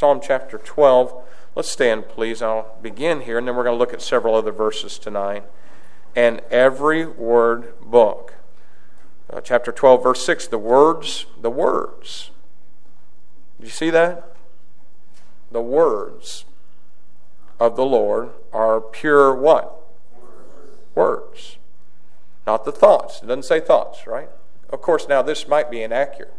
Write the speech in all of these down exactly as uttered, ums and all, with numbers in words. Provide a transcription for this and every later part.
Psalm chapter twelve. Let's stand, please. I'll begin here, and then we're going to look at several other verses tonight. And every word book. Uh, chapter twelve, verse six, the words, the words. Did you see that? The words of the Lord are pure what? Words. Not the thoughts. It doesn't say thoughts, right? Of course, now this might be inaccurate.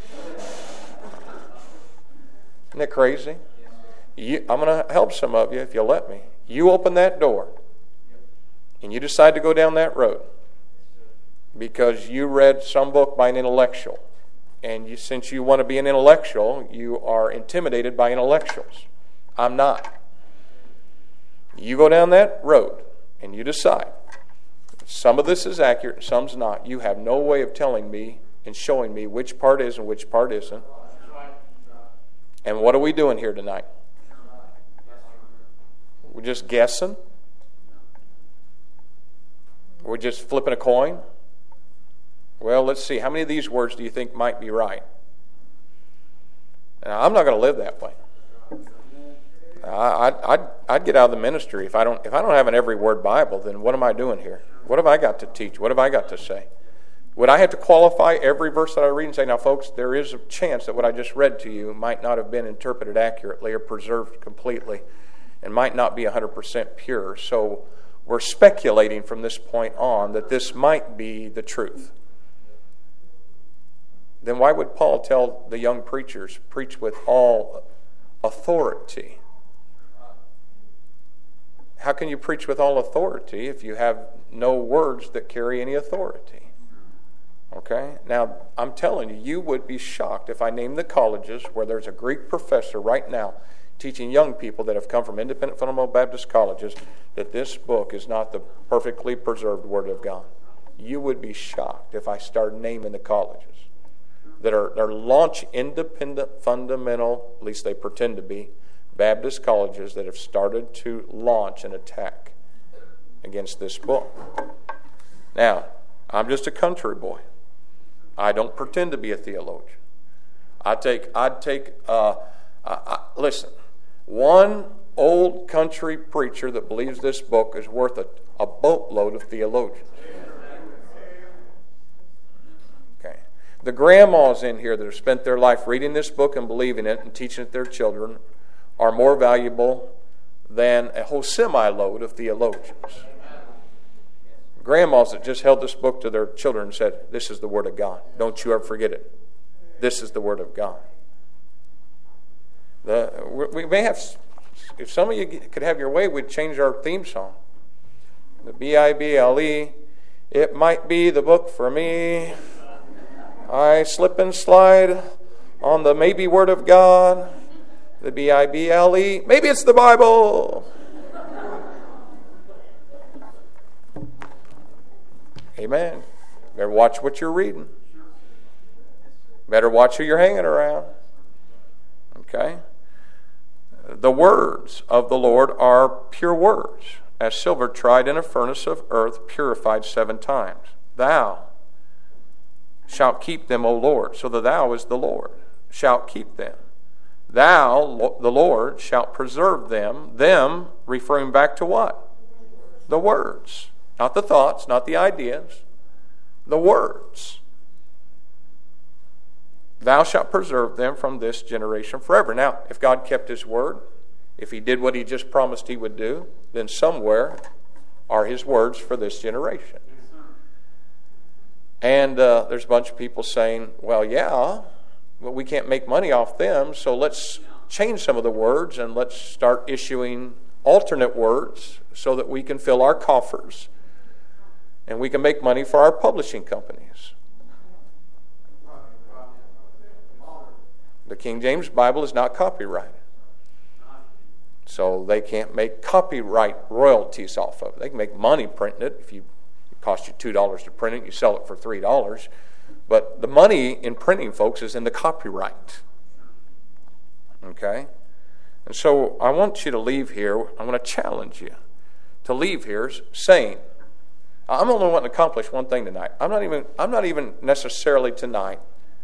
Isn't that crazy? You, I'm going to help some of you if you'll let me. You open that door and you decide to go down that road because you read some book by an intellectual. And you, since you want to be an intellectual, you are intimidated by intellectuals. I'm not. You go down that road and you decide. Some of this is accurate and some's not. You have no way of telling me and showing me which part is and which part isn't. And what are we doing here tonight? We're just guessing? We're just flipping a coin? Well, let's see. How many of these words do you think might be right? Now, I'm not going to live that way. I, I'd, I'd, I'd get out of the ministry. If I don't if I don't have an every word Bible, then what am I doing here? What have I got to teach? What have I got to say? Would I have to qualify every verse that I read and say, now, folks, there is a chance that what I just read to you might not have been interpreted accurately or preserved completely and might not be one hundred percent pure. So we're speculating from this point on that this might be the truth. Then why would Paul tell the young preachers, preach with all authority? How can you preach with all authority if you have no words that carry any authority? Okay? Now, I'm telling you, you would be shocked if I named the colleges where there's a Greek professor right now teaching young people that have come from independent fundamental Baptist colleges that this book is not the perfectly preserved Word of God. You would be shocked if I started naming the colleges that are, are launch independent fundamental, at least they pretend to be, Baptist colleges that have started to launch an attack against this book. Now, I'm just a country boy. I don't pretend to be a theologian. I take, I'd take, uh, I, I, listen, one old country preacher that believes this book is worth a, a boatload of theologians. Okay. The grandmas in here that have spent their life reading this book and believing it and teaching it to their children are more valuable than a whole semi-load of theologians. Grandmas that just held this book to their children and said, this is the Word of God. Don't you ever forget it. This is the Word of God. The, we may have, if some of you could have your way, we'd change our theme song. The B I B L E, it might be the book for me. I slip and slide on the maybe Word of God. The B I B L E, maybe it's the Bible. Amen. Better watch what you're reading. Better watch who you're hanging around. Okay? The words of the Lord are pure words, as silver tried in a furnace of earth, purified seven times. Thou shalt keep them, O Lord. So the thou is the Lord. Shalt keep them. Thou, the Lord, shalt preserve them. Them, referring back to what? The words. Not the thoughts, not the ideas. The words. Thou shalt preserve them from this generation forever. Now, if God kept His word, if He did what He just promised He would do, then somewhere are His words for this generation. And uh, there's a bunch of people saying, well, yeah, but we can't make money off them, so let's change some of the words and let's start issuing alternate words so that we can fill our coffers and we can make money for our publishing companies. The King James Bible is not copyrighted, so they can't make copyright royalties off of it. They can make money printing it. If you, it costs you two dollars to print it, you sell it for three dollars. But the money in printing, folks, is in the copyright. Okay? And so I want you to leave here, I want to challenge you to leave here saying, I'm only wanting to accomplish one thing tonight. I'm not even, I'm not even necessarily tonight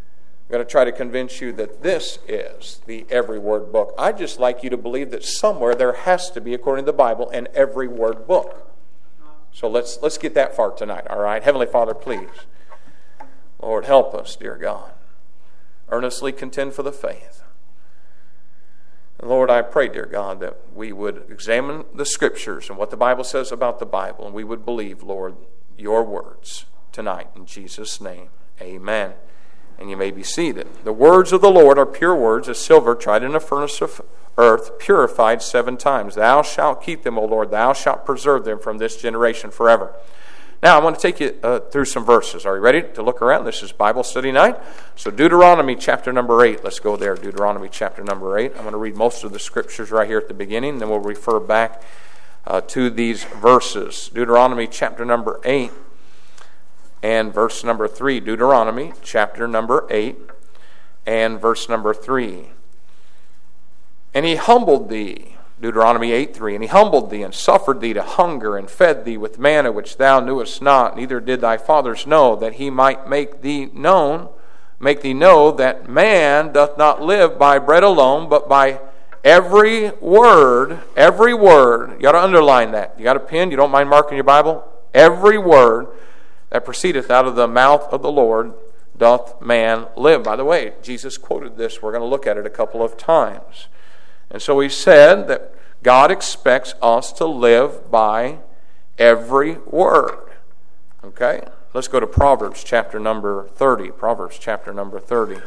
I'm going to try to convince you that this is the Every Word book. I'd just like you to believe that somewhere there has to be, according to the Bible, an Every Word book. So let's let's get that far tonight, all right? Heavenly Father, please, Lord, help us, dear God. Earnestly contend for the faith. And Lord, I pray, dear God, that we would examine the Scriptures and what the Bible says about the Bible, and we would believe, Lord, your words tonight. In Jesus' name, amen. And you may be seated. The words of the Lord are pure words, as silver tried in a furnace of earth, purified seven times. Thou shalt keep them, O Lord. Thou shalt preserve them from this generation forever. Now, I want to take you uh, through some verses. Are you ready to look around? This is Bible study night. So Deuteronomy chapter number eight. Let's go there. Deuteronomy chapter number eight. I'm going to read most of the Scriptures right here at the beginning. Then we'll refer back uh, to these verses. Deuteronomy chapter number eight. And verse number three, Deuteronomy chapter number eight and verse number three. And he humbled thee, Deuteronomy eight three, and he humbled thee and suffered thee to hunger and fed thee with manna which thou knewest not, neither did thy fathers know, that he might make thee known, make thee know that man doth not live by bread alone, but by every word, every word. You got to underline that. You got a pen? You don't mind marking your Bible? Every word that proceedeth out of the mouth of the Lord doth man live. By the way, Jesus quoted this. We're going to look at it a couple of times. And so he said that God expects us to live by every word. Okay? Let's go to Proverbs chapter number thirty. Proverbs chapter number thirty.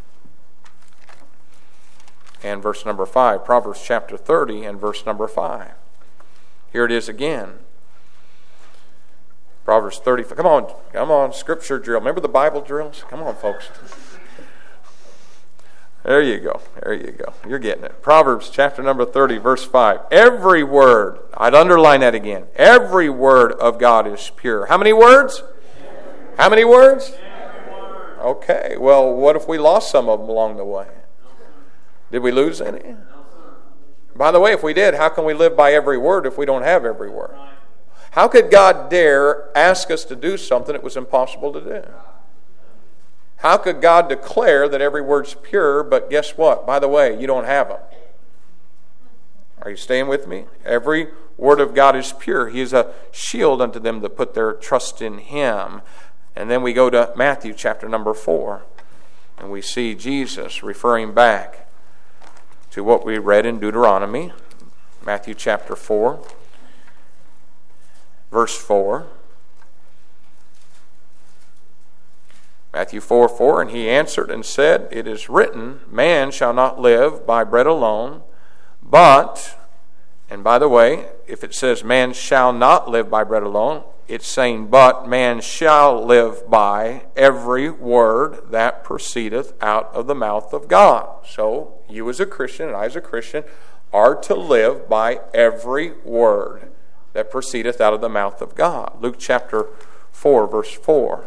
And verse number five. Proverbs chapter thirty and verse number five. Here it is again. Proverbs thirty. Come on, come on, Scripture drill. Remember the Bible drills? Come on, folks. There you go. There you go. You're getting it. Proverbs chapter number thirty, verse five. Every word, I'd underline that again. Every word of God is pure. How many words? How many words? Okay. Well, what if we lost some of them along the way? Did we lose any? By the way, if we did, how can we live by every word if we don't have every word? How could God dare ask us to do something that was impossible to do? How could God declare that every word's pure, but guess what? By the way, you don't have them. Are you staying with me? Every word of God is pure. He is a shield unto them that put their trust in Him. And then we go to Matthew chapter number four, and we see Jesus referring back to what we read in Deuteronomy, Matthew chapter four. Verse four. Matthew four four, and he answered and said, It is written, man shall not live by bread alone, but, and by the way, if it says man shall not live by bread alone, it's saying, but man shall live by every word that proceedeth out of the mouth of God. So, you as a Christian and I as a Christian are to live by every word that proceedeth out of the mouth of God. Luke chapter four, verse four.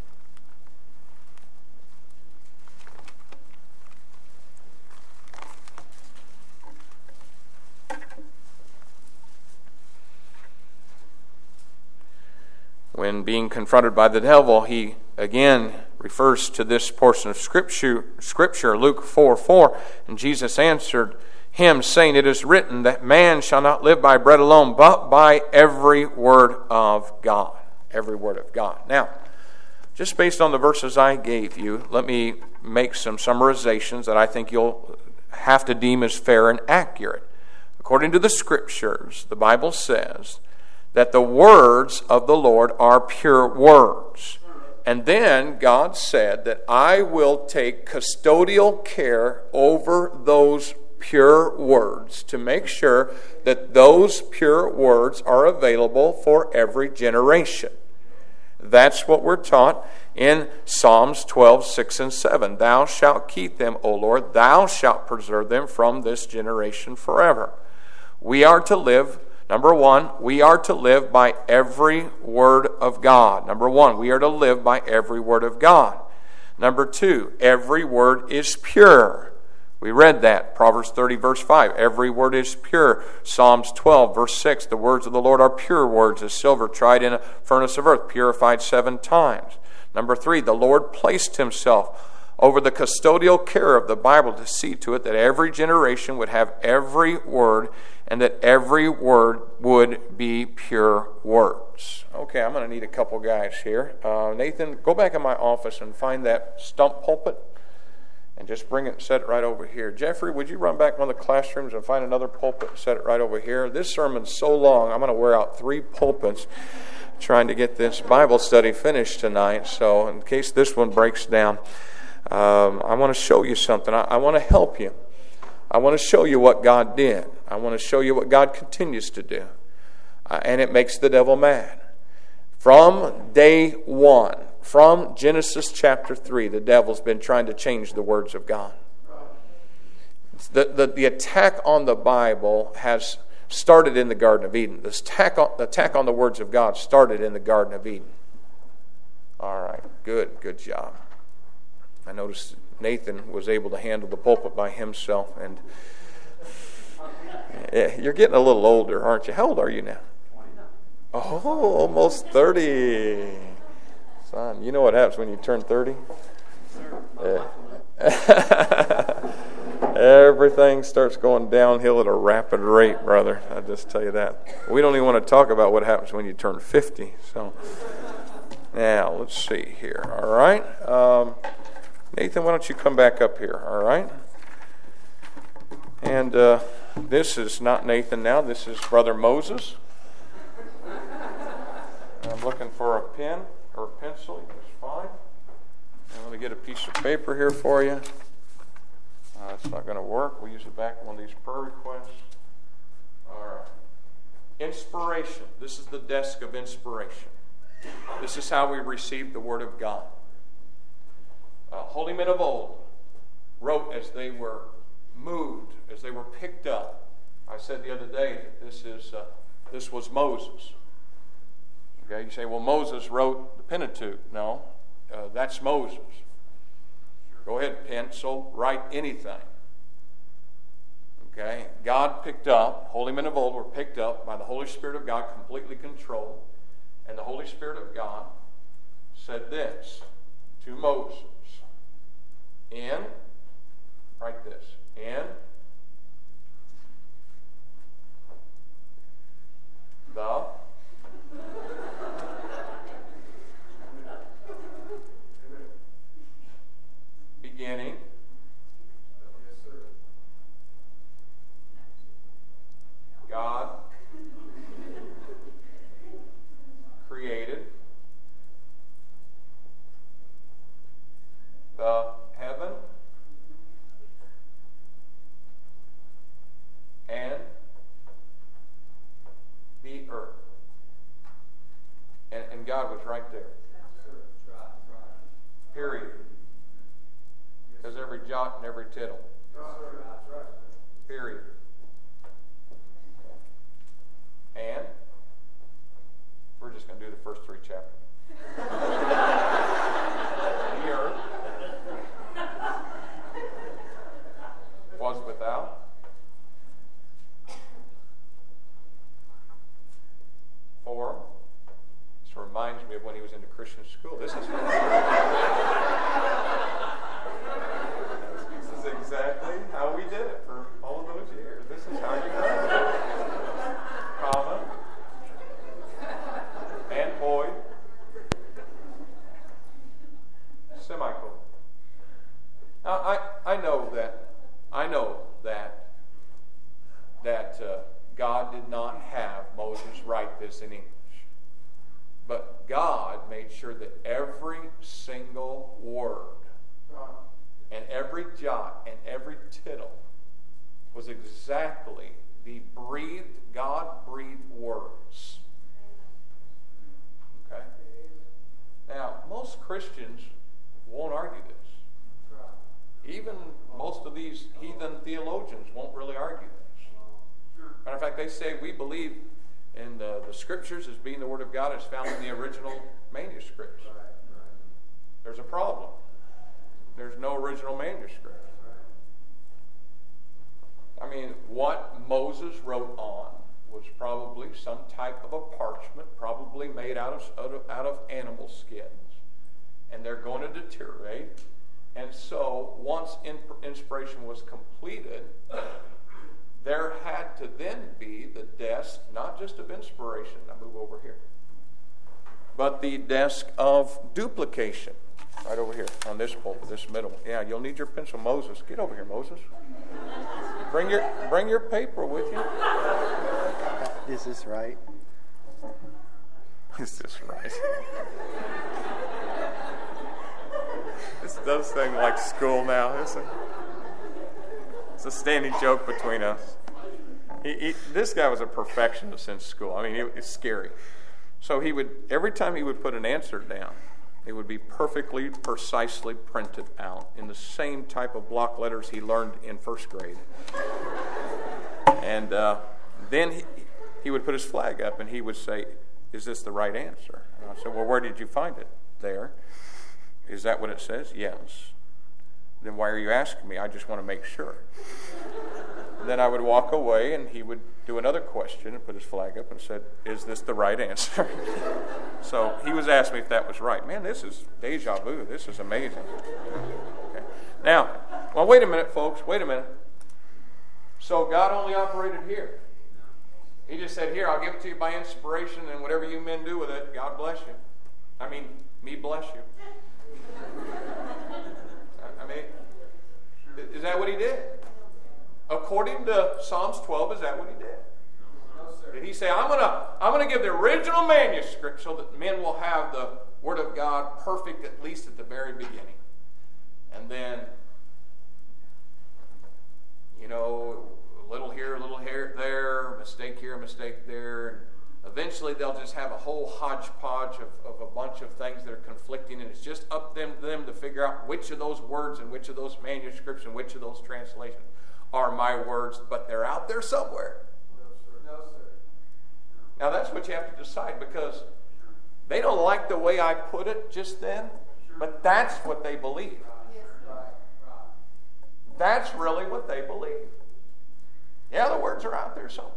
When being confronted by the devil, he again refers to this portion of Scripture, Scripture Luke four four, and Jesus answered him, saying, It is written that man shall not live by bread alone, but by every word of God. Every word of God. Now, just based on the verses I gave you, let me make some summarizations that I think you'll have to deem as fair and accurate. According to the Scriptures, the Bible says that the words of the Lord are pure words. And then God said that I will take custodial care over those pure words to make sure that those pure words are available for every generation. That's what we're taught in Psalms twelve, six and seven. Thou shalt keep them, O Lord, thou shalt preserve them from this generation forever. We are to live, number one, we are to live by every word of God. Number one, we are to live by every word of God. Number two, every word is pure. We read that, Proverbs thirty, verse five. Every word is pure. Psalms twelve, verse six. The words of the Lord are pure words, as silver tried in a furnace of earth, purified seven times. Number three, the Lord placed Himself over the custodial care of the Bible to see to it that every generation would have every word and that every word would be pure words. Okay, I'm going to need a couple guys here. Uh, Nathan, go back in my office and find that stump pulpit and just bring it and set it right over here. Jeffrey, would you run back one of the classrooms and find another pulpit and set it right over here? This sermon's so long, I'm going to wear out three pulpits trying to get this Bible study finished tonight. So in case this one breaks down, um, I want to show you something. I, I want to help you. I want to show you what God did. I want to show you what God continues to do. Uh, and it makes the devil mad. From day one, from Genesis chapter three, the devil's been trying to change the words of God. The, the, the attack on the Bible has started in the Garden of Eden. The attack, on, the attack on the words of God started in the Garden of Eden. All right, good, good job. I noticed Nathan was able to handle the pulpit by himself. And yeah, you're getting a little older, aren't you? How old are you now? Oh, almost thirty. Son, you know what happens when you turn thirty? Yeah. Everything starts going downhill at a rapid rate, brother. I just tell you that. We don't even want to talk about what happens when you turn fifty. So, now let's see here. All right, um, Nathan, why don't you come back up here? All right, and uh, this is not Nathan now. This is Brother Moses. I'm looking for a pen or a pencil. That's fine. I'm going to get a piece of paper here for you. Uh, it's not going to work. We'll use it back in one of these prayer requests. All right. Inspiration. This is the desk of inspiration. This is how we receive the Word of God. Uh, holy men of old wrote as they were moved, as they were picked up. I said the other day that this is uh, this was Moses. Okay, you say, well, Moses wrote the Pentateuch. No, uh, that's Moses. Go ahead, pencil, write anything. Okay, God picked up, holy men of old were picked up by the Holy Spirit of God, completely controlled. And the Holy Spirit of God said this to Moses. In, write this, in the beginning, God created the heaven and the earth. And, and God was right there. Period. Because every jot and every tittle. Period. And we're just going to do the first three chapters. The earth was without form. This reminds me of when he was in the Christian school. This is This is exactly how we did it for all of those years. This is how you do it. Comma. And void. Semicolon. Now, I, I know that, I know that, that uh, God did not have Moses write this in English. But God made sure that every single word and every jot and every tittle was exactly the breathed, God-breathed words. Okay? Now, most Christians won't argue this. Even most of these heathen theologians won't really argue this. Matter of fact, they say we believe in the, the Scriptures as being the Word of God as found in the original manuscripts. There's a problem. There's no original manuscript. I mean, what Moses wrote on was probably some type of a parchment, probably made out of, out of, out of animal skins. And they're going to deteriorate. And so once in, inspiration was completed, there had to then be the desk, not just of inspiration, now move over here, but the desk of duplication, right over here on this pulpit, this middle. Yeah, you'll need your pencil. Moses, get over here, Moses. Bring your bring your paper with you. Is this right? Is this right? This does thing like school now. It's a, it's a standing joke between us. He, he, this guy was a perfectionist in school. I mean, it, it's scary. So he would, every time he would put an answer down, it would be perfectly, precisely printed out in the same type of block letters he learned in first grade. And uh, then he, he would put his flag up and he would say, "Is this the right answer?" And I said, "Well, where did you find it?" "There." "Is that what it says?" "Yes." "Then why are you asking me? I just want to make sure." Then I would walk away and he would do another question and put his flag up and said, "Is this the right answer?" So he was asking me if that was right. Man, this is deja vu. This is amazing. Okay. Now, well, wait a minute, folks. Wait a minute. So God only operated here. He just said, "Here, I'll give it to you by inspiration, and whatever you men do with it, God bless you." I mean, me bless you. I mean, is that what he did? According to Psalms twelve, is that what he did? No, sir. Did he say, I'm gonna, I'm gonna give the original manuscript so that men will have the Word of God perfect, at least at the very beginning? And then, you know, a little here, a little here, there, mistake here, mistake there. Eventually, they'll just have a whole hodgepodge of, of a bunch of things that are conflicting, and it's just up to them, them to figure out which of those words and which of those manuscripts and which of those translations are my words, but they're out there somewhere. No, sir. No, sir. Now, that's what you have to decide, because they don't like the way I put it just then, but that's what they believe. That's really what they believe. Yeah, the words are out there somewhere.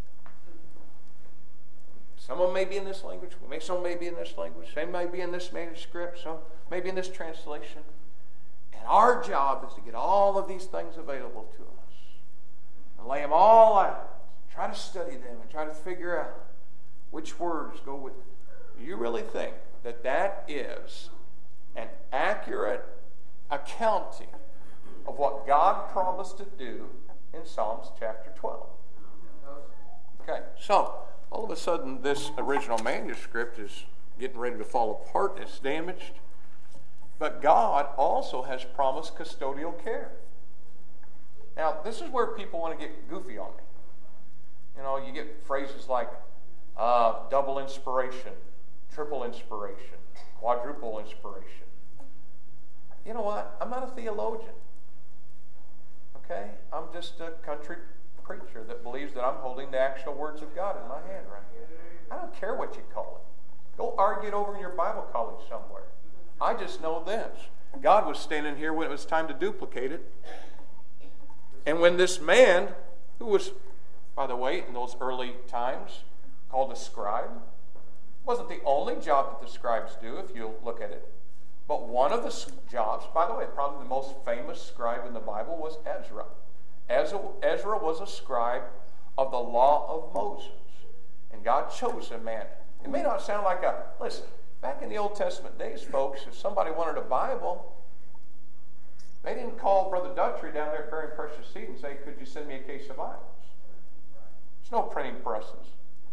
Some of them may be in this language, some may be in this language, some may be in this manuscript, some may be in this translation. And our job is to get all of these things available to us and lay them all out. Try to study them and try to figure out which words go with it. Do you really think that that is an accurate accounting of what God promised to do in Psalms chapter twelve? Okay, so all of a sudden this original manuscript is getting ready to fall apart. It's damaged. But God also has promised custodial care. Now, this is where people want to get goofy on me. You know, you get phrases like uh, double inspiration, triple inspiration, quadruple inspiration. You know what? I'm not a theologian. Okay? I'm just a country preacher that believes that I'm holding the actual words of God in my hand right here. I don't care what you call it. Go argue it over in your Bible college somewhere. I just know this. God was standing here when it was time to duplicate it. And when this man, who was, by the way, in those early times, called a scribe, wasn't the only job that the scribes do, if you look at it. But one of the jobs, by the way, probably the most famous scribe in the Bible was Ezra. Ezra, Ezra was a scribe of the law of Moses. And God chose a man. It may not sound like a, listen, back in the Old Testament days, folks, if somebody wanted a Bible, they didn't call Brother Dutry down there carrying precious seed and say, "Could you send me a case of Bibles?" There's no printing presses.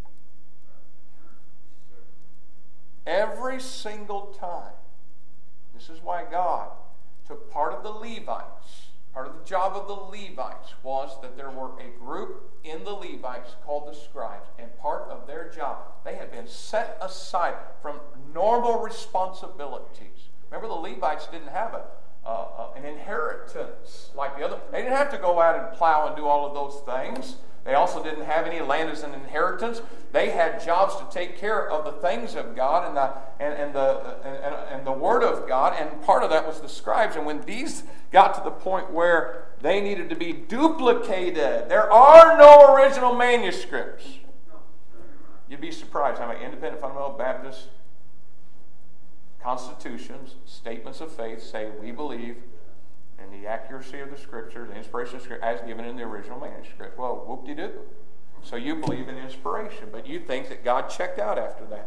Every single time. This is why God took part of the Levites. Part of the job of the Levites was that there were a group in the Levites called the scribes, and part of their job, they had been set aside from normal responsibilities. Remember, the Levites didn't have a, uh, uh, an inheritance like the other. They didn't have to go out and plow and do all of those things. They also didn't have any land as an inheritance. They had jobs to take care of the things of God and the and, and the and, and the Word of God, and part of that was the scribes. And when these got to the point where they needed to be duplicated, there are no original manuscripts. You'd be surprised how many independent fundamental Baptists, constitutions, statements of faith say we believe in the accuracy of the Scripture, the inspiration of the Scripture, as given in the original manuscript. Well, whoop-de-doo. So you believe in inspiration, but you think that God checked out after that.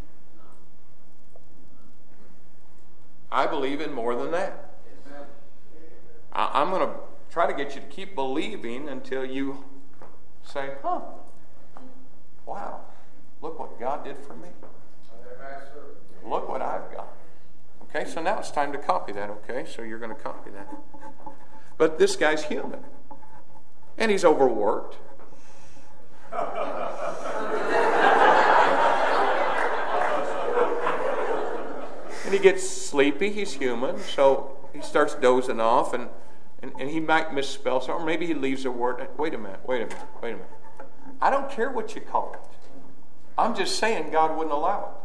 I believe in more than that. I, I'm going to try to get you to keep believing until you say, huh, wow, look what God did for me. Look what I've got. Okay, so now it's time to copy that, okay? So you're going to copy that. But this guy's human. And he's overworked. And he gets sleepy. He's human. So he starts dozing off, and, and, and he might misspell something. Or maybe he leaves a word. Wait a minute, wait a minute, wait a minute. I don't care what you call it. I'm just saying God wouldn't allow it.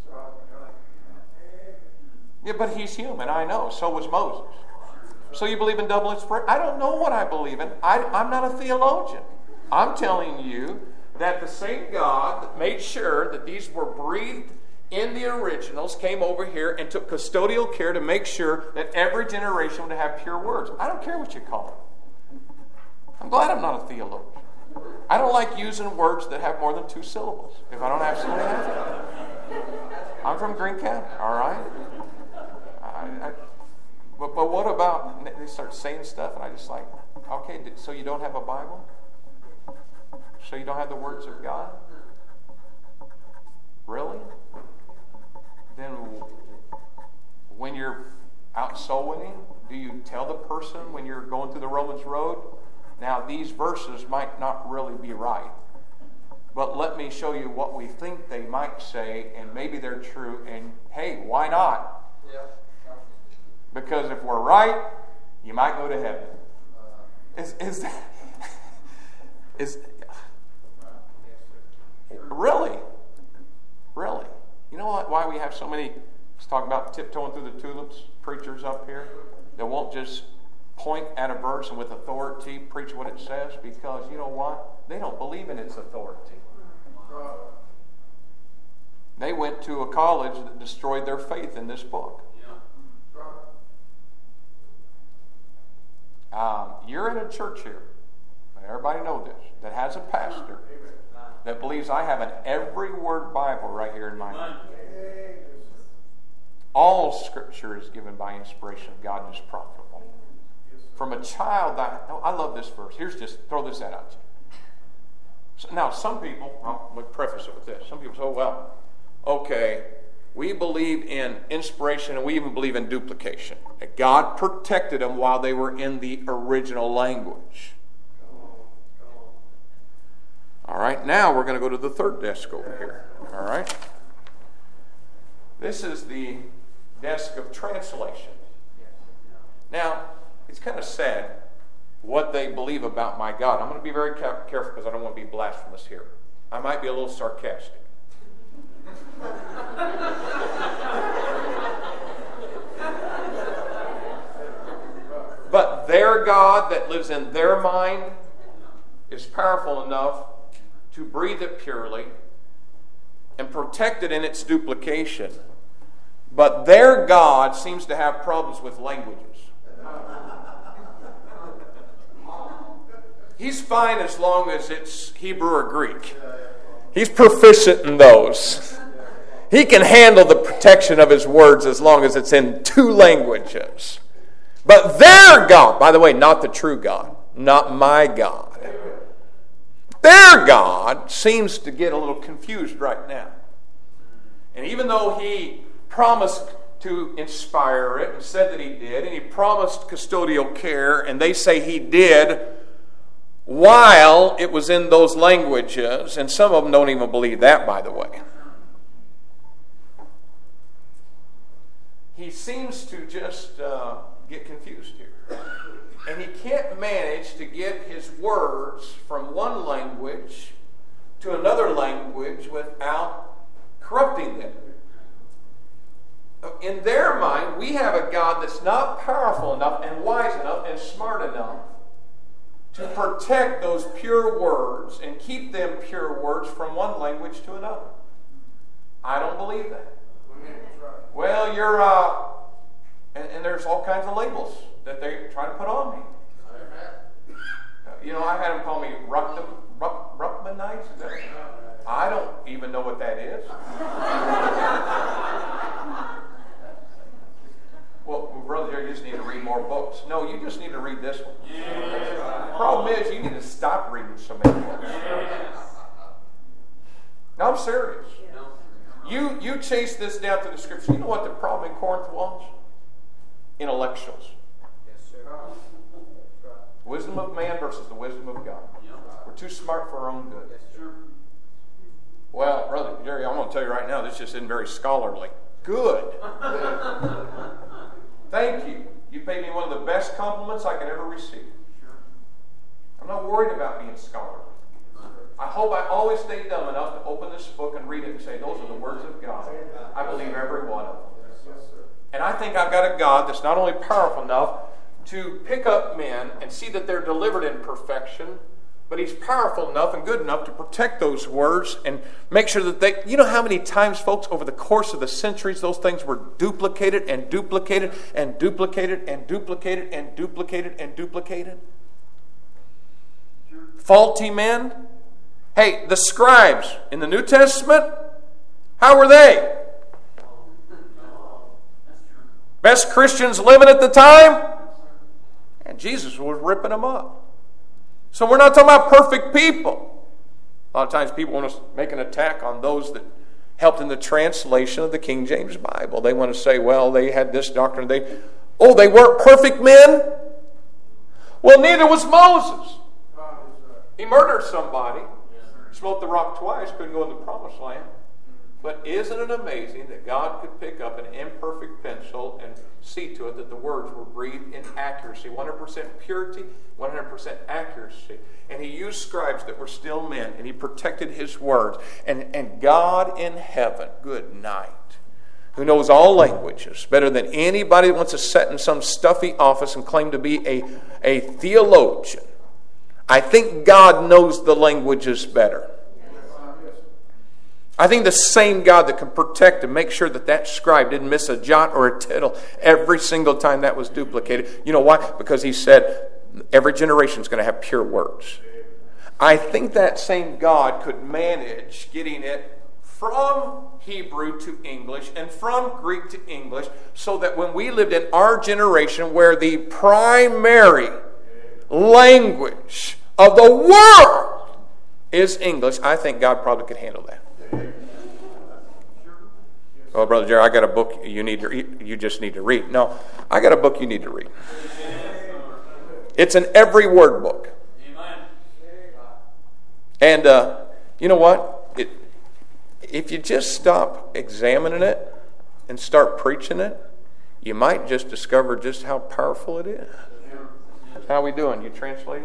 Yeah, but he's human, I know. So was Moses. So you believe in double inspiration? I don't know what I believe in. I, I'm not a theologian. I'm telling you that the same God that made sure that these were breathed in the originals came over here and took custodial care to make sure that every generation would have pure words. I don't care what you call it. I'm glad I'm not a theologian. I don't like using words that have more than two syllables if I don't absolutely have to. I'm from Greene County, all right? I, I, but, but what about, they start saying stuff and I just like, okay, so you don't have a Bible? So you don't have the words of God? Really? Then when you're out soul winning, do you tell the person when you're going through the Romans road, now these verses might not really be right, but let me show you what we think they might say, and maybe they're true, and hey, why not? Yeah. Because if we're right, you might go to heaven. Is is that, is really, really? You know what? Why we have so many? Let's talk about tiptoeing through the tulips. Preachers up here that won't just point at a verse and with authority preach what it says, because you know what? They don't believe in its authority. They went to a college that destroyed their faith in this book. Um, you're in a church here, everybody know this, that has a pastor that believes I have an every word Bible right here in my hand. All Scripture is given by inspiration of God and is profitable. From a child, I, I love this verse. Here's just, throw this out at you. So, now, some people, I'll preface it with this. Some people say, oh, well, okay, we believe in inspiration and we even believe in duplication. That God protected them while they were in the original language. All right, now we're going to go to the third desk over here. All right. This is the desk of translation. Now, it's kind of sad what they believe about my God. I'm going to be very careful because I don't want to be blasphemous here. I might be a little sarcastic. But their God that lives in their mind is powerful enough to breathe it purely and protect it in its duplication. But their God seems to have problems with languages. He's fine as long as it's Hebrew or Greek. He's proficient in those. He can handle the protection of his words as long as it's in two languages. But their God, by the way, not the true God, not my God. Their God seems to get a little confused right now. And even though he promised to inspire it and said that he did, and he promised custodial care, and they say he did while it was in those languages, and some of them don't even believe that, by the way. He seems to just uh, get confused here. And he can't manage to get his words from one language to another language without corrupting them. In their mind, we have a God that's not powerful enough and wise enough and smart enough to protect those pure words and keep them pure words from one language to another. I don't believe that. well, you're, uh, and, and there's all kinds of labels that they try to put on me. You know, I had them call me Ruckman, Ruck, Ruckmanites. Is that, I don't even know what that is. Well, brother, Jerry, you just need to read more books. No, you just need to read this one. The problem is, you need to stop reading so many books. No, I'm serious. You you chase this down to the Scripture. You know what the problem in Corinth was? Intellectuals. Wisdom of man versus the wisdom of God. We're too smart for our own good. Well, brother Jerry, I'm going to tell you right now, this just isn't very scholarly. Good. Thank you. You paid me one of the best compliments I could ever receive. I'm not worried about being scholarly. I hope I always stay dumb enough to open this book and read it and say, those are the words of God. I believe every one of them. And I think I've got a God that's not only powerful enough to pick up men and see that they're delivered in perfection, but He's powerful enough and good enough to protect those words and make sure that they... You know how many times, folks, over the course of the centuries, those things were duplicated and duplicated and duplicated and duplicated and duplicated and duplicated? Faulty men. Hey, the scribes in the New Testament, how were they? Best Christians living at the time? And Jesus was ripping them up. So we're not talking about perfect people. A lot of times people want to make an attack on those that helped in the translation of the King James Bible. They want to say, well, they had this doctrine. They, oh, they weren't perfect men? Well, neither was Moses. He murdered somebody. Smote the rock twice, couldn't go in the promised land. But isn't it amazing that God could pick up an imperfect pencil and see to it that the words were breathed in accuracy, one hundred percent purity, one hundred percent accuracy. And He used scribes that were still men, and He protected His words. And, and God in heaven, good night, who knows all languages better than anybody that wants to sit in some stuffy office and claim to be a, a theologian. I think God knows the languages better. I think the same God that can protect and make sure that that scribe didn't miss a jot or a tittle every single time that was duplicated. You know why? Because He said every generation is going to have pure words. I think that same God could manage getting it from Hebrew to English and from Greek to English so that when we lived in our generation where the primary language of the world is English, I think God probably could handle that. Oh, Brother Jerry, I got a book you need to read. You just need to read. No, I got a book you need to read. It's an every word book. And uh, you know what? It, if you just stop examining it and start preaching it, you might just discover just how powerful it is. How we doing? You translating?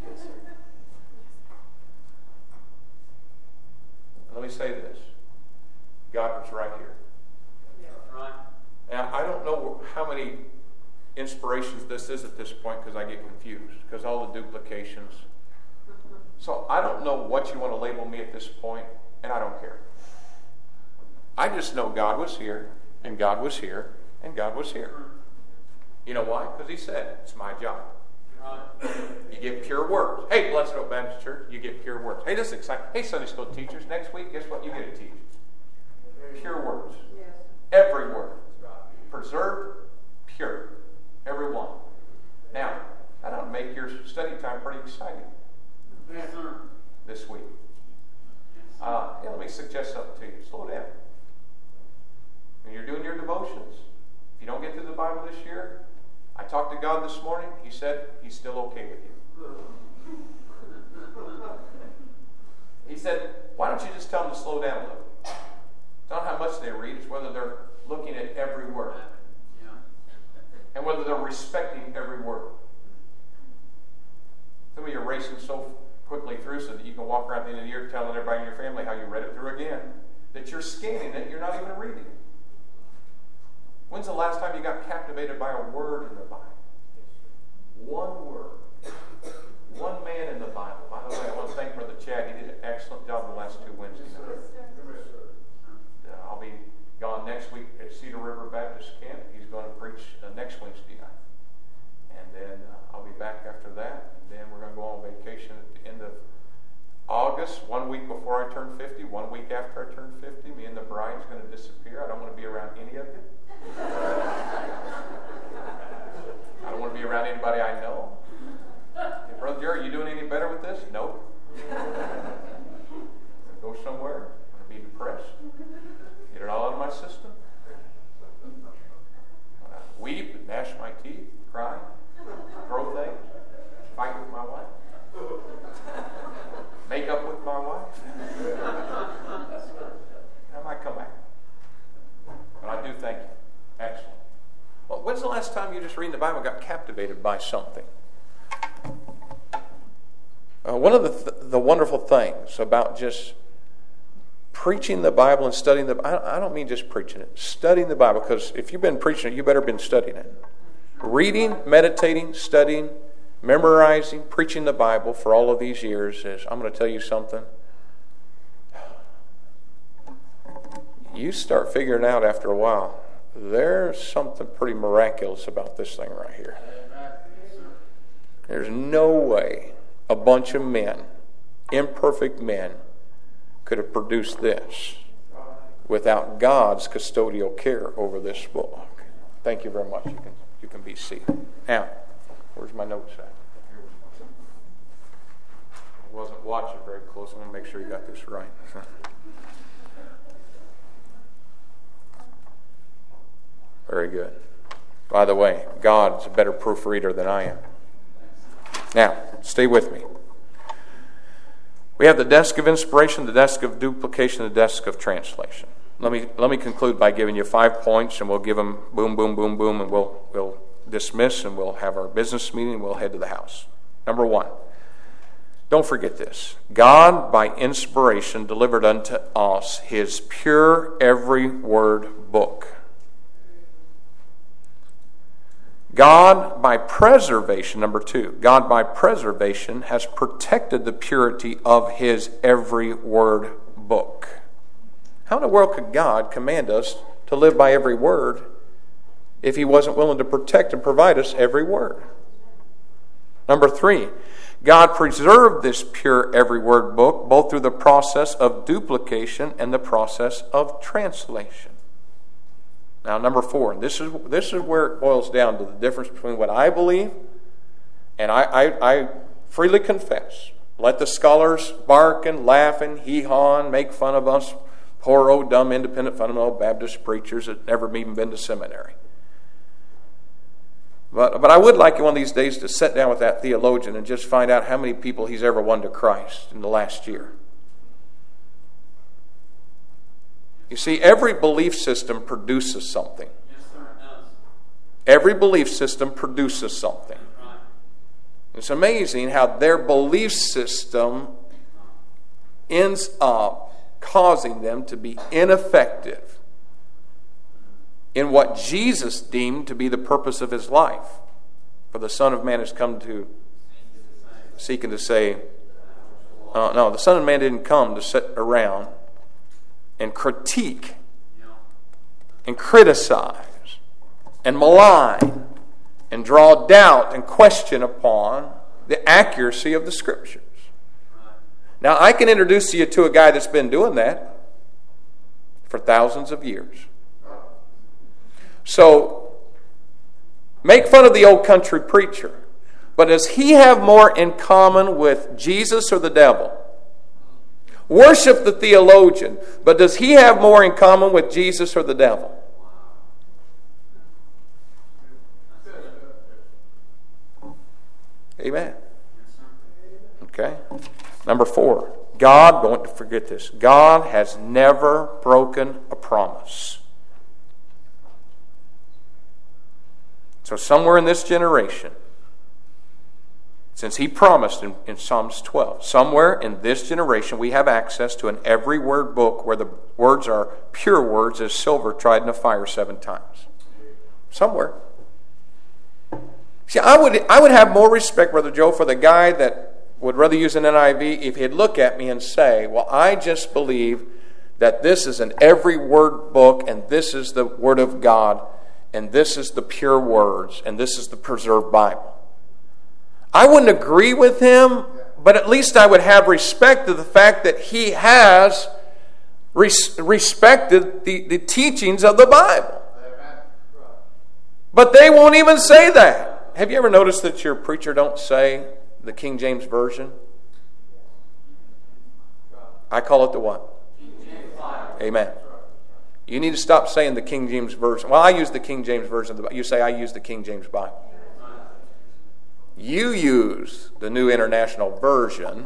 Let me say this. God was right here. Now, I don't know how many inspirations this is at this point because I get confused because all the duplications. So I don't know what you want to label me at this point, and I don't care. I just know God was here, and God was here, and God was here. You know why? Because He said, it's my job. You get pure words. Hey, Blessed Oak Baptist Church, you get pure words. Hey, this is exciting. Hey, Sunday school teachers, next week, guess what? You get to teach. Pure words. Every word. Preserved, pure. Every one. Now, that ought to make your study time pretty exciting this week. Uh, yeah, let me suggest something to you. Slow down. When you're doing your devotions, if you don't get through the Bible this year, I talked to God this morning. He said He's still okay with you. He said, why don't you just tell them to slow down a little? It's not how much they read, it's whether they're looking at every word. And whether they're respecting every word. Some of you are racing so quickly through so that you can walk around at the end of the year telling everybody in your family how you read it through again, that you're scanning it, you're not even reading it. When's the last time you got captivated by a word in the Bible? One word. One man in the Bible. By the way, I want to thank Brother Chad. He did an excellent job the last two Wednesday nights. Uh, I'll be gone next week at Cedar River Baptist Camp. He's going to preach uh, next Wednesday night. And then uh, I'll be back after that. And then we're going to go on vacation at the end of August, one week before I turn fifty, one week after I turn fifty. Me and the bride's going to disappear. I don't want to be around any of you. I don't want to be around anybody I know. Hey, Brother Jerry, you doing any better with this? Nope. Go somewhere, I'm going to be depressed. Get it all out of my system. Weep and gnash my teeth, cry, throw things, fight with my wife, make up with my wife. I might come back. But I do thank you. Excellent. Well, when's the last time you just reading the Bible got captivated by something? Uh, one of the th- the wonderful things about just preaching the Bible and studying the Bible, I don't mean just preaching it, studying the Bible, because if you've been preaching it, you better been studying it. Reading, meditating, studying, memorizing, preaching the Bible for all of these years is, I'm going to tell you something. You start figuring out after a while, there's something pretty miraculous about this thing right here. There's no way a bunch of men, imperfect men, could have produced this without God's custodial care over this book. Thank you very much. You can you can be seated. Now, where's my notes at? I wasn't watching very close. I want to make sure you got this right. Very good. By the way, God's a better proofreader than I am. Now, stay with me. We have the desk of inspiration, the desk of duplication, the desk of translation. Let me let me conclude by giving you five points, and we'll give them boom, boom, boom, boom, and we'll we'll dismiss, and we'll have our business meeting, and we'll head to the house. Number one, don't forget this. God, by inspiration, delivered unto us His pure every word book. God, by preservation, number two, God, by preservation, has protected the purity of His every word book. How in the world could God command us to live by every word if He wasn't willing to protect and provide us every word? Number three, God preserved this pure every word book both through the process of duplication and the process of translation. Now, number four, this is this is where it boils down to the difference between what I believe, and I, I, I freely confess. Let the scholars bark and laugh and hee-haw and make fun of us, poor old dumb independent fundamental Baptist preachers that never even been to seminary. But, but I would like you one of these days to sit down with that theologian and just find out how many people he's ever won to Christ in the last year. You see, every belief system produces something. Yes, sir, it does. Every belief system produces something. Right. It's amazing how their belief system ends up causing them to be ineffective in what Jesus deemed to be the purpose of His life. For the Son of Man has come to seek and to save. Uh, no, the Son of Man didn't come to sit around and critique and criticize and malign and draw doubt and question upon the accuracy of the Scriptures. Now, I can introduce you to a guy that's been doing that for thousands of years. So, make fun of the old country preacher, but does he have more in common with Jesus or the devil? Worship the theologian, but does he have more in common with Jesus or the devil? Amen. Okay. Number four, God, don't forget this, God has never broken a promise. So somewhere in this generation, since He promised in, in Psalms twelve, somewhere in this generation we have access to an every word book where the words are pure words as silver tried in a fire seven times. Somewhere. See, I would I would have more respect, Brother Joe, for the guy that would rather use an N I V if he'd look at me and say, well, I just believe that this is an every word book, and this is the Word of God, and this is the pure words, and this is the preserved Bible. I wouldn't agree with him, but at least I would have respect to the fact that he has res- respected the, the teachings of the Bible. But they won't even say that. Have you ever noticed that your preacher don't say the King James Version? I call it the what? Amen. You need to stop saying the King James Version. Well, I use the King James Version of the Bible. You say I use the King James Bible. You use the New International Version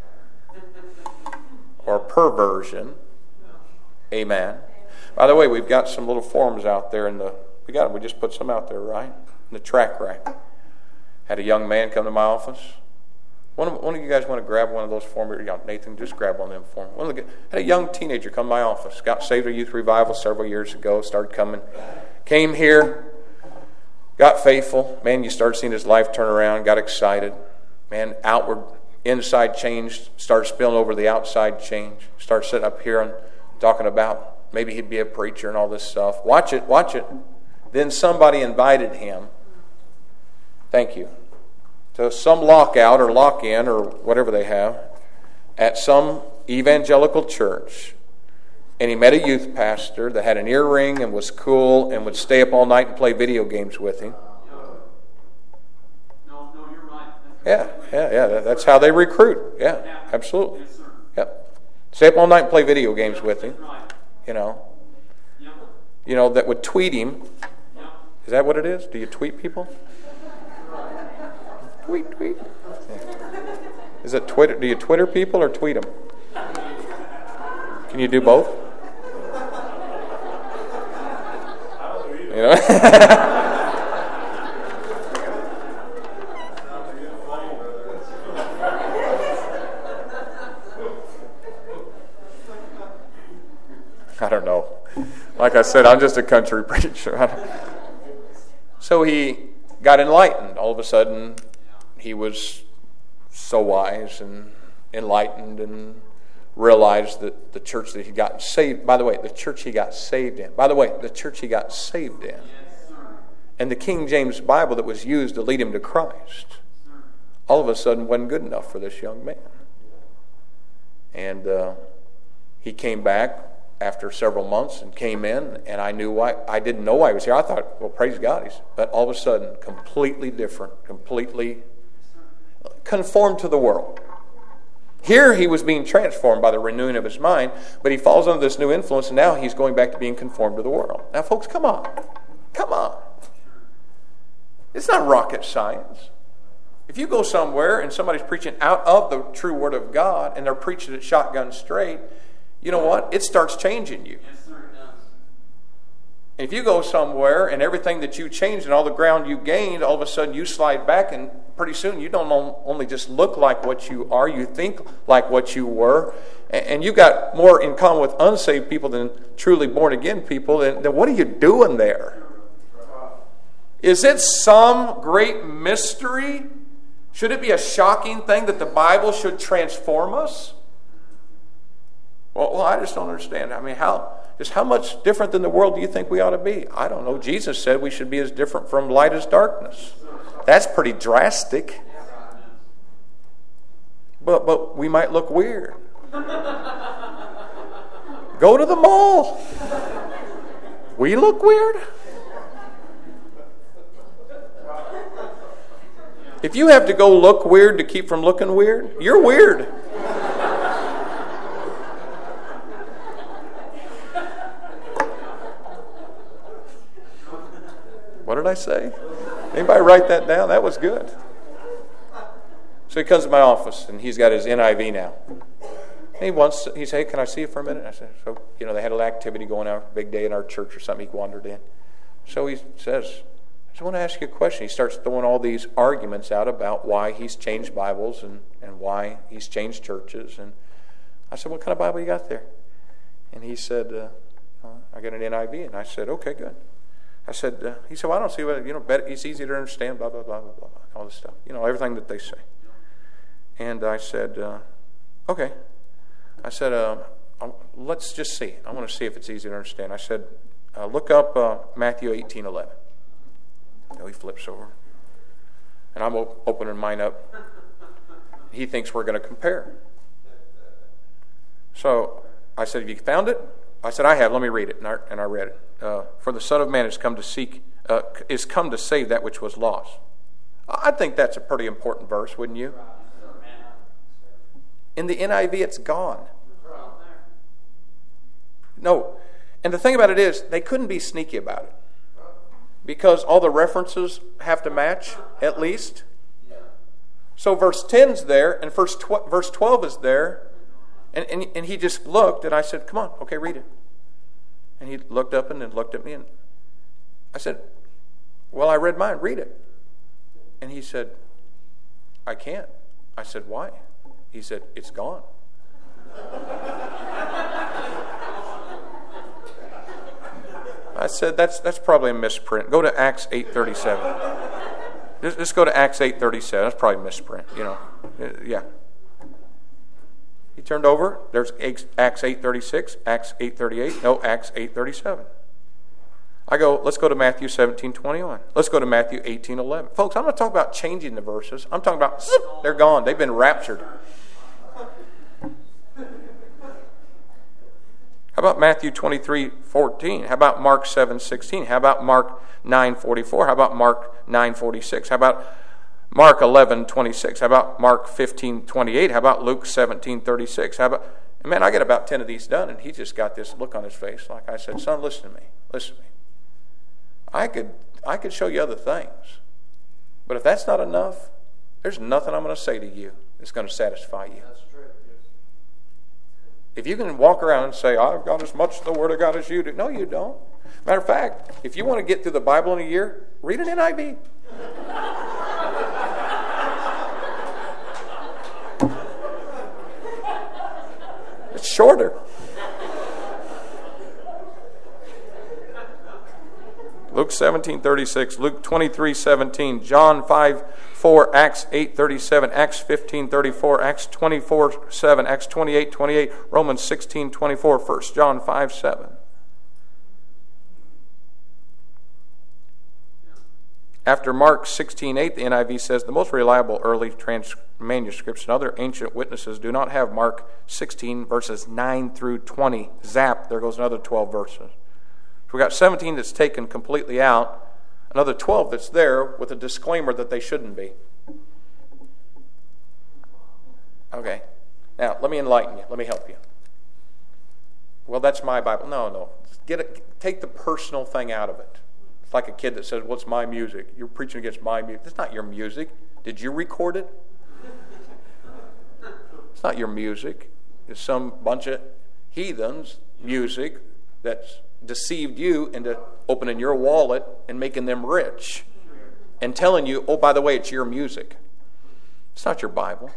or perversion. Amen. By the way, we've got some little forms out there in the we got them. We just put some out there, right? In the track rack. Had a young man come to my office. One of, one of you guys want to grab one of those forms? Nathan, just grab one of them for me. One of the, had a young teenager come to my office. Got saved at youth revival several years ago. Started coming. Came here. Got faithful. Man, you started seeing his life turn around. Got excited. Man, outward, inside changed. Started spilling over the outside change. Started sitting up here and talking about maybe he'd be a preacher and all this stuff. Watch it, watch it. Then somebody invited him. Thank you. To some lockout or lock-in or whatever they have at some evangelical church. And he met a youth pastor that had an earring and was cool and would stay up all night and play video games with him. No, no, you're right. Yeah, yeah, yeah. That's how they recruit. Yeah, absolutely. Yep. Stay up all night and play video games with him. You know. You know, that would tweet him. Is that what it is? Do you tweet people? Tweet, tweet. Is it Twitter? Do you Twitter people or tweet them? Can you do both? You know? I don't know. Like I said, I'm just a country preacher. So he got enlightened. All of a sudden, he was so wise and enlightened and realized that the church that he got saved, by the way, the church he got saved in, by the way, the church he got saved in, and the King James Bible that was used to lead him to Christ, all of a sudden wasn't good enough for this young man. And uh, he came back after several months and came in, and I knew why. I didn't know why he was here. I thought, well, praise God. He's, but all of a sudden, completely different, completely conformed to the world. Here he was being transformed by the renewing of his mind, but he falls under this new influence, and now he's going back to being conformed to the world. Now, folks, come on. Come on. It's not rocket science. If you go somewhere and somebody's preaching out of the true Word of God, and they're preaching it shotgun straight, you know what? It starts changing you. Yes, sir, it does. If you go somewhere and everything that you changed and all the ground you gained, all of a sudden you slide back, and pretty soon you don't only just look like what you are, you think like what you were, and you got more in common with unsaved people than truly born again people. Then, then what are you doing there? Is it some great mystery? Should it be a shocking thing that the Bible should transform us? Well, well, I just don't understand. I mean, how just how much different than the world do you think we ought to be? I don't know. Jesus said we should be as different from light as darkness. That's pretty drastic. But but we might look weird. Go to the mall. We look weird. If you have to go look weird to keep from looking weird, you're weird. What did I say? Anybody write that down? That was good. So he comes to my office, and he's got his N I V now. And he wants, to, he said, hey, can I see you for a minute? I said, so, you know, they had an activity going on, a big day in our church or something. He wandered in. So he says, I just want to ask you a question. He starts throwing all these arguments out about why he's changed Bibles and, and why he's changed churches. And I said, what kind of Bible you got there? And he said, uh, I got an N I V. And I said, okay, good. I said, uh, he said, well, I don't see what, you know, better, it's easy to understand, blah, blah, blah, blah, blah, all this stuff. You know, everything that they say. And I said, uh, okay. I said, uh, um, let's just see. I want to see if it's easy to understand. I said, uh, look up uh, Matthew eighteen eleven. Oh, he flips over. And I'm op- opening mine up. He thinks we're going to compare. So I said, have you found it? I said, I have. Let me read it. And I, and I read it. Uh, For the Son of Man has come to seek, uh, is come to save that which was lost. I think that's a pretty important verse, wouldn't you? In the N I V, it's gone. No. And the thing about it is, they couldn't be sneaky about it. Because all the references have to match, at least. So verse ten's there, and verse tw- verse twelve is there. And, and, and he just looked, and I said, come on, okay, read it. And he looked up and then looked at me, and I said, well, I read mine, read it. And he said, I can't. I said, why? He said, it's gone. I said, that's that's probably a misprint. Go to Acts eight thirty-seven. Just, just go to Acts eight thirty-seven. That's probably a misprint, you know. Yeah. He turned over. There's Acts eight thirty-six, Acts eight thirty-eight. No, Acts eight thirty-seven. I go, let's go to Matthew seventeen twenty-one. Let's go to Matthew eighteen eleven. Folks, I'm not talking about changing the verses. I'm talking about, zip, they're gone. They've been raptured. How about Matthew twenty-three fourteen? How about Mark seven sixteen? How about Mark nine forty-four? How about Mark nine forty-six? How about Mark eleven twenty-six? How about Mark fifteen twenty-eight? How about Luke seventeen thirty-six? How about, man, I get about ten of these done, and he just got this look on his face. Like I said, son, listen to me. Listen to me. I could, I could show you other things. But if that's not enough, there's nothing I'm going to say to you that's going to satisfy you. That's true. If you can walk around and say, I've got as much of the Word of God as you do. No, you don't. Matter of fact, if you want to get through the Bible in a year, read an N I V. It's shorter. Luke seventeen thirty-six, Luke twenty-three seventeen, John five four, Acts eight thirty-seven, Acts fifteen thirty-four, Acts twenty-four seven, Acts twenty-eight twenty-eight, Romans sixteen twenty-four, First John five seven. After Mark sixteen eight, the N I V says, the most reliable early trans- manuscripts and other ancient witnesses do not have Mark sixteen verses nine through twenty. Zap, there goes another twelve verses. So we've got seventeen that's taken completely out, another twelve that's there with a disclaimer that they shouldn't be. Okay. Now, let me enlighten you. Let me help you. Well, that's my Bible. No, no. Get it, take the personal thing out of it. It's like a kid that says, what's my music? You're preaching against my music. That's not your music. Did you record it? It's not your music. It's some bunch of heathens' music that's deceived you into opening your wallet and making them rich and telling you, oh, by the way, it's your music. It's not your Bible.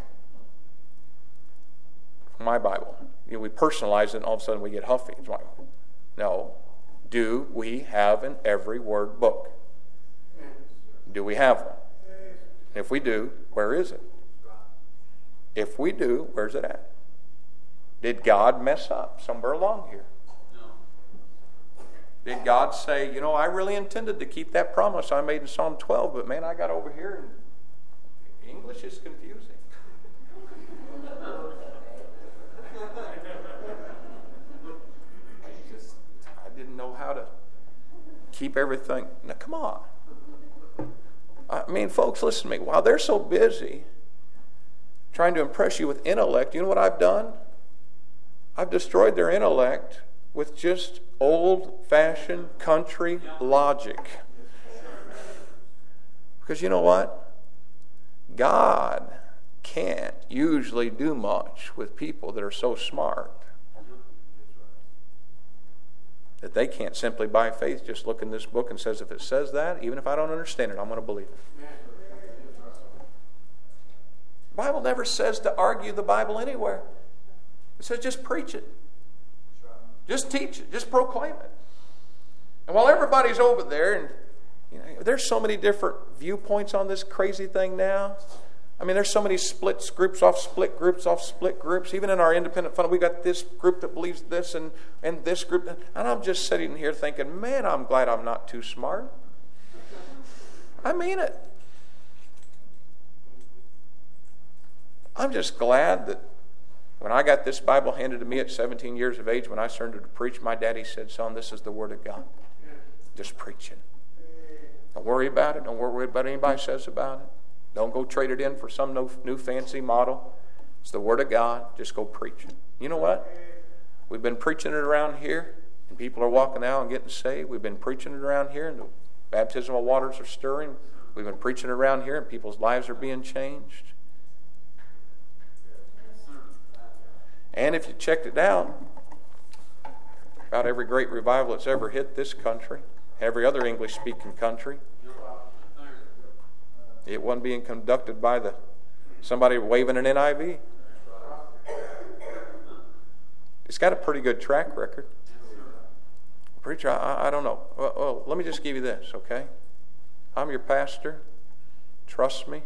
My Bible. You know, we personalize it and all of a sudden we get huffy. It's like, no. Do we have an every word book? Do we have one? If we do, where is it? If we do, where's it at? Did God mess up somewhere along here? Did God say, you know, I really intended to keep that promise I made in Psalm twelve, but man, I got over here and English is confusing. I just, I didn't know how to keep everything. Now, come on. I mean, folks, listen to me. While they're so busy trying to impress you with intellect, you know what I've done? I've destroyed their intellect with just old-fashioned country logic. Because you know what? God can't usually do much with people that are so smart that they can't simply by faith just look in this book and says, if it says that, even if I don't understand it, I'm going to believe it. The Bible never says to argue the Bible anywhere. It says just preach it. Just teach it. Just proclaim it. And while everybody's over there, and you know, there's so many different viewpoints on this crazy thing now. I mean, there's so many splits, groups off split groups off split groups. Even in our independent fund, we got this group that believes this and, and this group. And I'm just sitting here thinking, man, I'm glad I'm not too smart. I mean it. I'm just glad that when I got this Bible handed to me at seventeen years of age, when I started to preach, my daddy said, son, this is the Word of God. Just preach it. Don't worry about it. Don't worry about what anybody says about it. Don't go trade it in for some new, new fancy model. It's the Word of God. Just go preach it. You know what? We've been preaching it around here, and people are walking out and getting saved. We've been preaching it around here, and the baptismal waters are stirring. We've been preaching it around here, and people's lives are being changed. And if you checked it out, about every great revival that's ever hit this country, every other English-speaking country, it wasn't being conducted by the somebody waving an N I V. It's got a pretty good track record. Preacher, I, I don't know. Well, well, let me just give you this, okay? I'm your pastor. Trust me.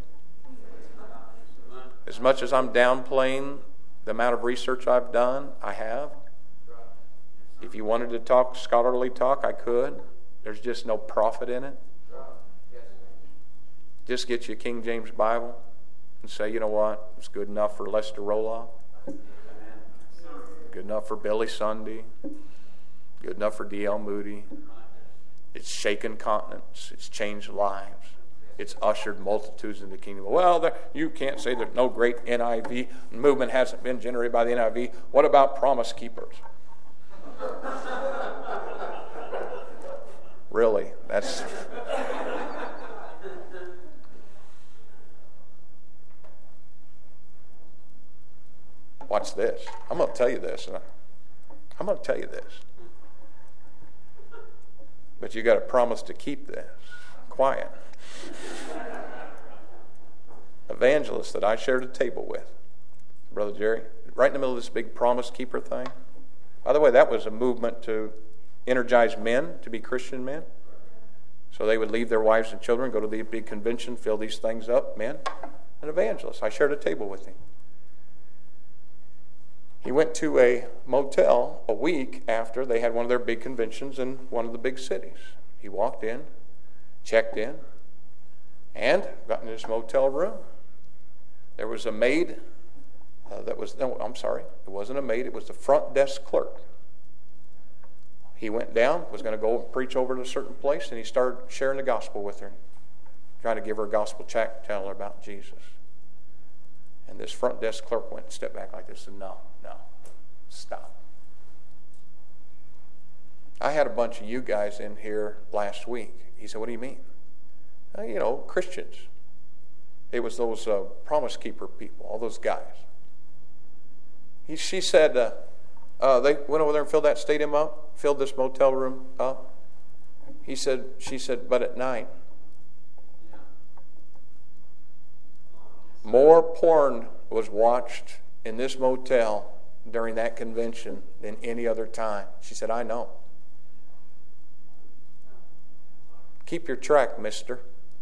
As much as I'm downplaying the amount of research I've done, I have. If you wanted to talk scholarly talk, I could. There's just no profit in it. Just get you a King James Bible and say, you know what? It's good enough for Lester Roloff. Good enough for Billy Sunday. Good enough for D L Moody. It's shaken continents. It's changed lives. It's ushered multitudes into the kingdom. Well, there, you can't say there's no great N I V. Movement hasn't been generated by the N I V. What about Promise Keepers? Really? That's... Watch this. I'm going to tell you this. I'm going to tell you this. But you got to promise to keep this quiet. Evangelist that I shared a table with, Brother Jerry, right in the middle of this big Promise Keeper thing. By the way, that was a movement to energize men to be Christian men. So they would leave their wives and children, go to the big convention, fill these things up, men. An evangelist. I shared a table with him. He went to a motel a week after they had one of their big conventions in one of the big cities. He walked in, checked in, and got in this motel room. There was a maid uh, that was, no, I'm sorry, it wasn't a maid, it was the front desk clerk. He went down, was going to go preach over to a certain place, and he started sharing the gospel with her, trying to give her a gospel check, tell her about Jesus. And this front desk clerk went and stepped back like this and said, no, no, stop. I had a bunch of you guys in here last week. He said, what do you mean? Uh, you know, Christians. It was those uh, Promise Keeper people, all those guys. He, she said, uh, uh, they went over there and filled that stadium up, filled this motel room up. He said, she said, but at night, more porn was watched in this motel during that convention than any other time. She said, I know. Keep your track, mister.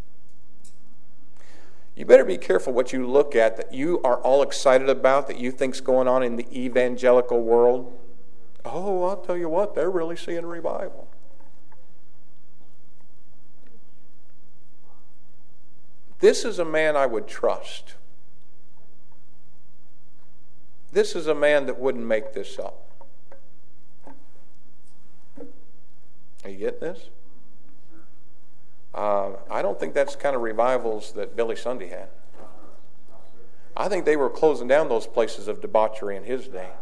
You better be careful what you look at that you are all excited about, that you think's going on in the evangelical world. Oh, I'll tell you what, they're really seeing revival. This is a man I would trust. This is a man that wouldn't make this up. Are you getting this? Uh, I don't think that's the kind of revivals that Billy Sunday had. I think they were closing down those places of debauchery in his day.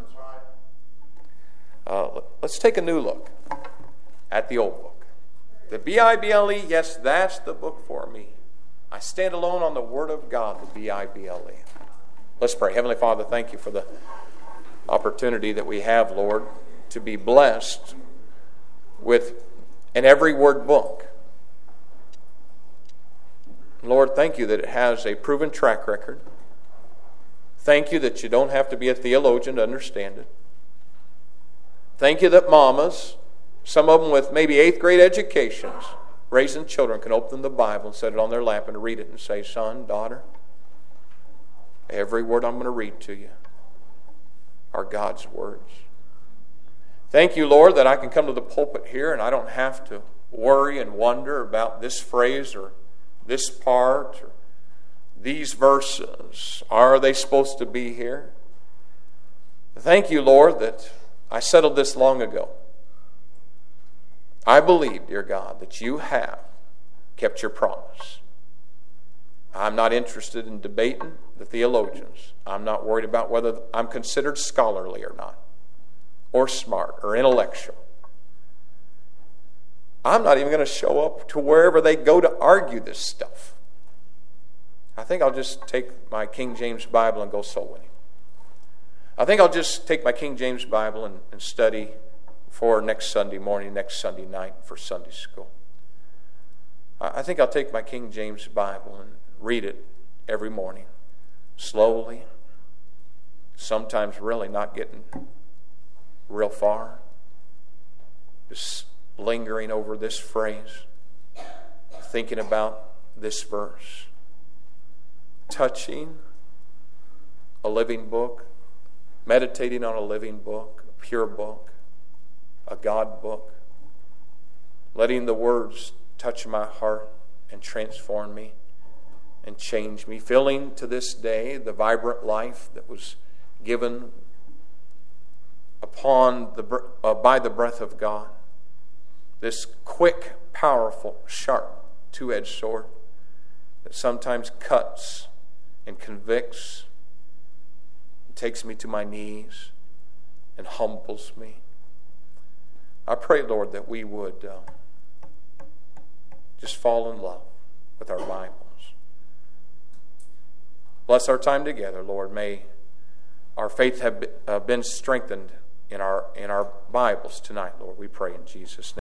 Uh, let's take a new look at the old book. The B I B L E, yes, that's the book for me. I stand alone on the Word of God, the B I B L E. Let's pray. Heavenly Father, thank you for the opportunity that we have, Lord, to be blessed with an every word book. Lord, thank you that it has a proven track record. Thank you that you don't have to be a theologian to understand it. Thank you that mamas, some of them with maybe eighth grade educations, raising children, can open the Bible and set it on their lap and read it and say, son, daughter, Every word I'm going to read to you are God's words. Thank you, Lord, that I can come to the pulpit here and I don't have to worry and wonder about this phrase or this part or these verses. Are they supposed to be here? Thank you, Lord, that I settled this long ago. I believe, dear God, that you have kept your promise. I'm not interested in debating the theologians. I'm not worried about whether I'm considered scholarly or not, or smart, or intellectual. I'm not even going to show up to wherever they go to argue this stuff. I think I'll just take my King James Bible and go soul winning. I think I'll just take my King James Bible and, and study for next Sunday morning, next Sunday night for Sunday school. I, I think I'll take my King James Bible and read it every morning, slowly, sometimes really not getting real far, just lingering over this phrase, thinking about this verse, touching a living book, meditating on a living book, a pure book, a God book, letting the words touch my heart and transform me and change me, feeling to this day the vibrant life that was given upon the uh, by the breath of God. This quick, powerful, sharp, two-edged sword that sometimes cuts and convicts, and takes me to my knees and humbles me. I pray, Lord, that we would uh, just fall in love with our Bibles. Bless our time together, Lord. May our faith have been strengthened in our in our Bibles tonight, Lord. We pray in Jesus' name.